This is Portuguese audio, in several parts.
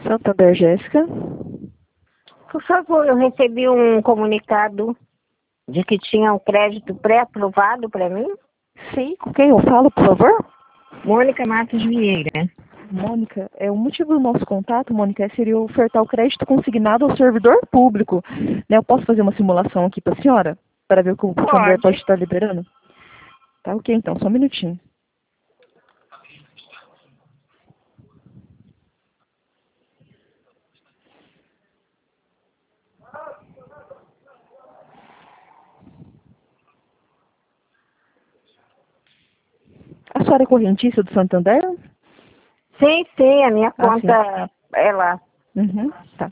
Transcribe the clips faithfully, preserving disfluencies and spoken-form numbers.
Santander, Jéssica. Por favor, eu recebi um comunicado de que tinha um crédito pré-aprovado para mim. Sim, com quem eu falo, por favor? Mônica Matos Vieira. Mônica, é, o motivo do nosso contato, Mônica, seria ofertar o crédito consignado ao servidor público. Né, eu posso fazer uma simulação aqui para a senhora? Para ver o que o Santander pode estar liberando? Tá ok, então, só um minutinho. A senhora é correntista do Santander? Sim, sim, a minha Ah, conta é lá. Uhum, tá.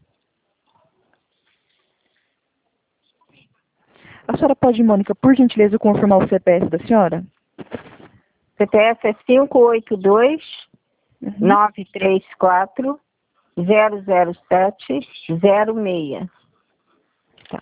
A senhora pode, Mônica, por gentileza, confirmar o C P F da senhora? C P F é cinco oito dois, Uhum. nove três quatro, zero zero sete, zero seis. Tá.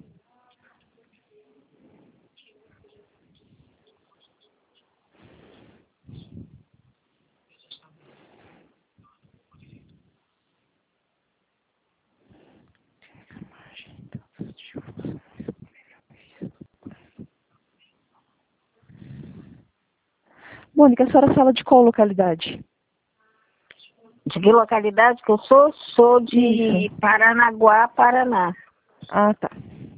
Mônica, a senhora fala de qual localidade? De que localidade que eu sou? Sou de Isso. Paranaguá, Paraná. Ah, tá.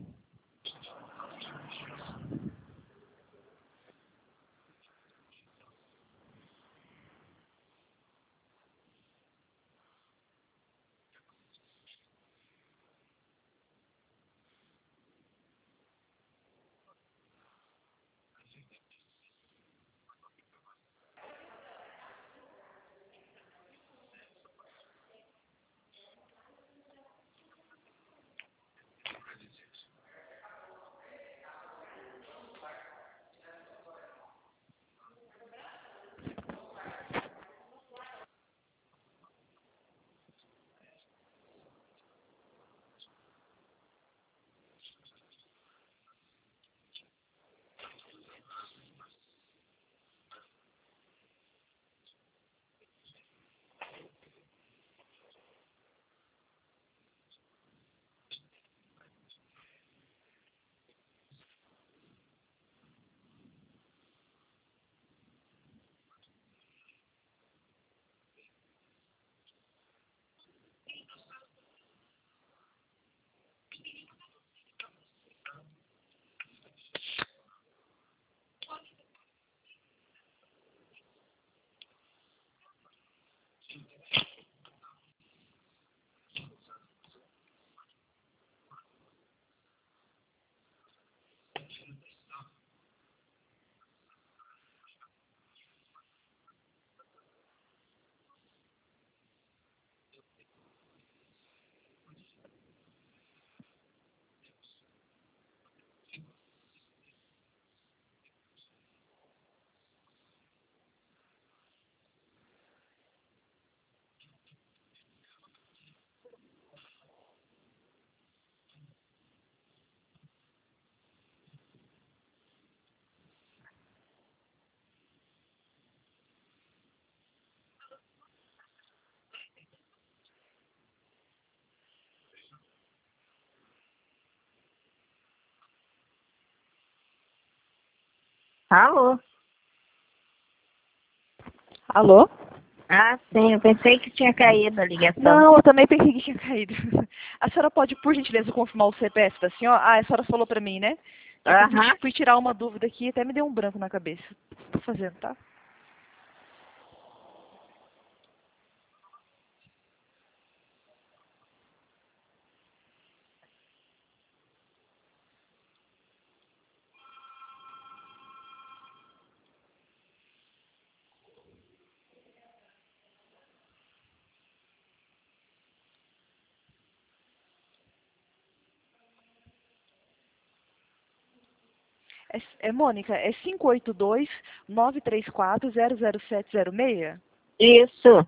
Alô? Alô? Ah, sim, eu pensei que tinha caído a ligação. Não, eu também pensei que tinha caído. A senhora pode, por gentileza, confirmar o C P F da senhora? Ah, a senhora falou pra mim, né? Eu fui, Aham. fui tirar uma dúvida aqui e até me deu um branco na cabeça. Tô fazendo, tá? É, é Mônica, é cinco oito dois, nove três quatro, zero zero sete zero seis? Isso.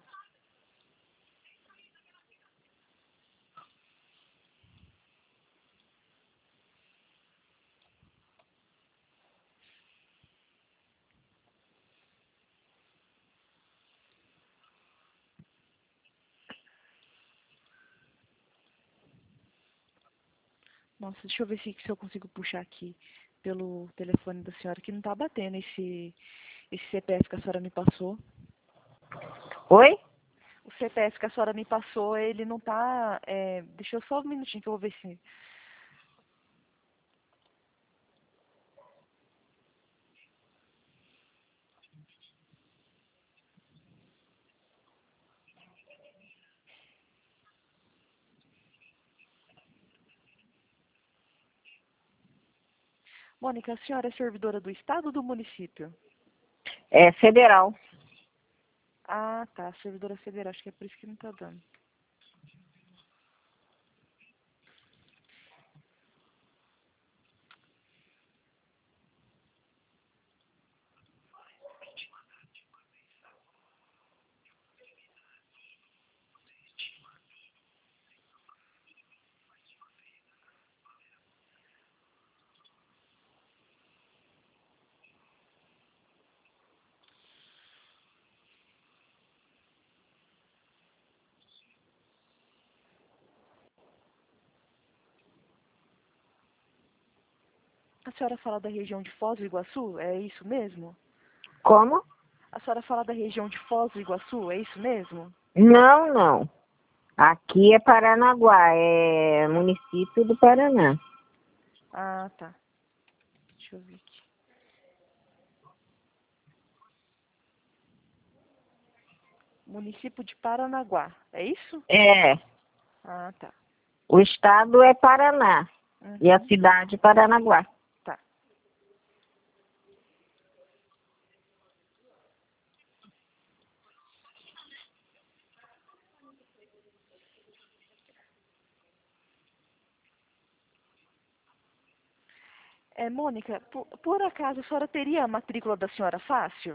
Nossa, deixa eu ver se, se eu consigo puxar aqui pelo telefone da senhora, que não tá batendo esse, esse C P F que a senhora me passou. Oi? O C P F que a senhora me passou, ele não tá... É, deixa eu só um minutinho que eu vou ver se... Mônica, a senhora é servidora do estado ou do município? É federal. Ah, tá. Servidora federal. Acho que é por isso que não tá dando. A senhora fala da região de Foz do Iguaçu? É isso mesmo? Como? A senhora fala da região de Foz do Iguaçu? É isso mesmo? Não, não. Aqui é Paranaguá, é município do Paraná. Ah, tá. Deixa eu ver aqui. Município de Paranaguá. É isso? É, Ah, tá. o estado é Paraná e a Uhum. cidade Paranaguá. Tá. É, Mônica, por, por acaso a senhora teria a matrícula da senhora fácil?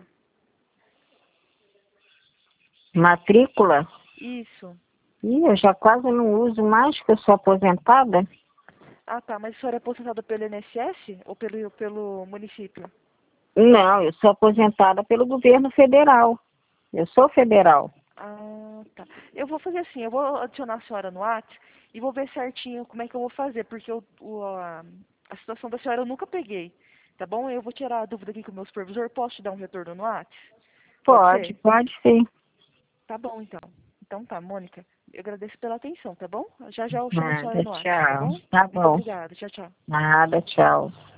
Matrícula? Isso. Ih, eu já quase não uso mais, que eu sou aposentada. Ah, tá. Mas a senhora é aposentada pelo I N S S ou pelo, pelo município? Não, eu sou aposentada pelo governo federal. Eu sou federal. Ah, tá. Eu vou fazer assim, eu vou adicionar a senhora no WhatsApp e vou ver certinho como é que eu vou fazer, porque o, o, a, a situação da senhora eu nunca peguei, tá bom? Eu vou tirar a dúvida aqui com o meu supervisor, posso te dar um retorno no WhatsApp? Pode Pode, ser? pode sim. Tá bom, então. Então tá, Mônica, eu agradeço pela atenção, tá bom? Já já eu chamo a senhora Nada, no WhatsApp, tá tchau. bom? Tá Muito bom. obrigada, tchau, tchau. Nada, tchau.